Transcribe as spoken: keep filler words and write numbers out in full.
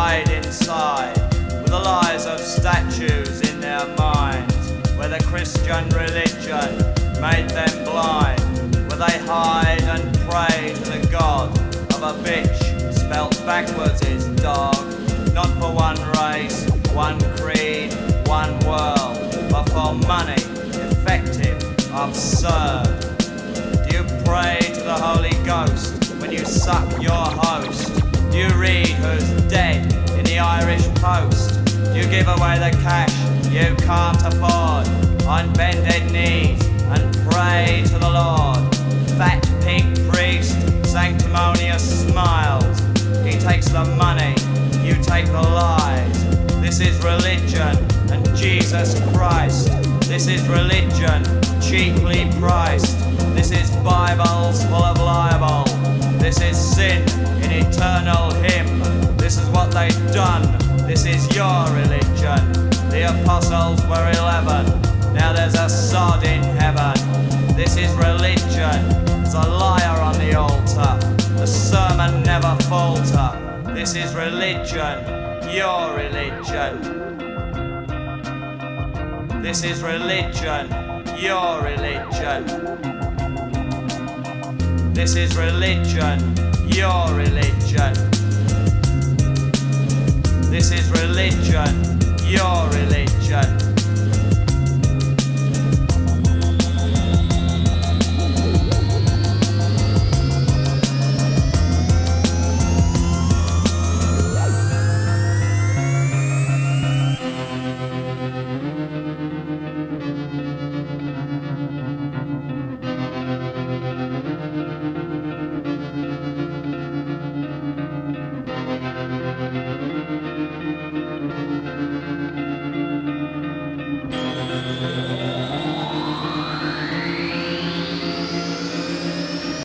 hide inside, with the lies of statues in their minds, where the Christian religion made them blind, where they hide and pray to the God of a bitch, spelt backwards is dog, not for one race, one creed, one world, but for money, effective, absurd. Do you pray to the Holy Ghost when you suck your host? Do you read who's dead in the Irish Post? Do you give away the cash you can't afford on bended knees and pray to the Lord? Fat pig priest, sanctimonious smiles. He takes the money, you take the lies. This is religion and Jesus Christ. This is religion, cheaply priced. This is Bibles full of libel. This is sin in eternal hymn. This is what they've done. This is your religion. The apostles were eleven. Now there's a sod in heaven. This is religion. There's a liar on the altar. The sermon never falter. This is religion. Your religion. This is religion. Your religion. This is religion. Your religion. This is religion.